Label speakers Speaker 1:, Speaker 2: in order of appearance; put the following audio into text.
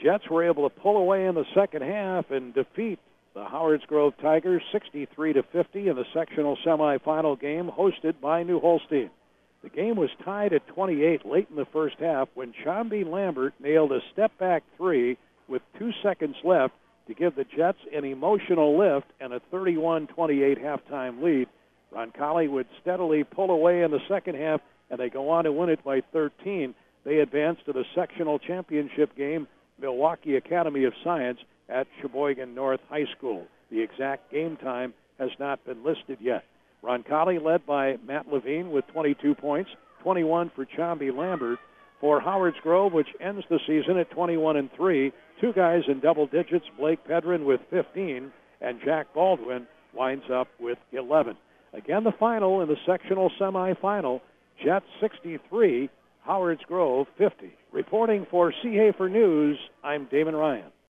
Speaker 1: Jets were able to pull away in the second half and defeat the Howards Grove Tigers 63-50 in the sectional semifinal game hosted by New Holstein. The game was tied at 28 late in the first half when Chomby Lambert nailed a step-back three with 2 seconds left to give the Jets an emotional lift and a 31-28 halftime lead. Roncalli would steadily pull away in the second half, and they go on to win it by 13. They advance to the sectional championship game, Milwaukee Academy of Science at Sheboygan North High School. The exact game time has not been listed yet. Roncalli led by Matt Levine with 22 points, 21 for Chomby Lambert. For Howards Grove, which ends the season at 21-3, 2 guys in double digits, Blake Pedron with 15, and Jack Baldwin winds up with 11. Again, the final in the sectional semifinal, Jets 63, Howards Grove 50. Reporting for C. Hafer News, I'm Damon Ryan.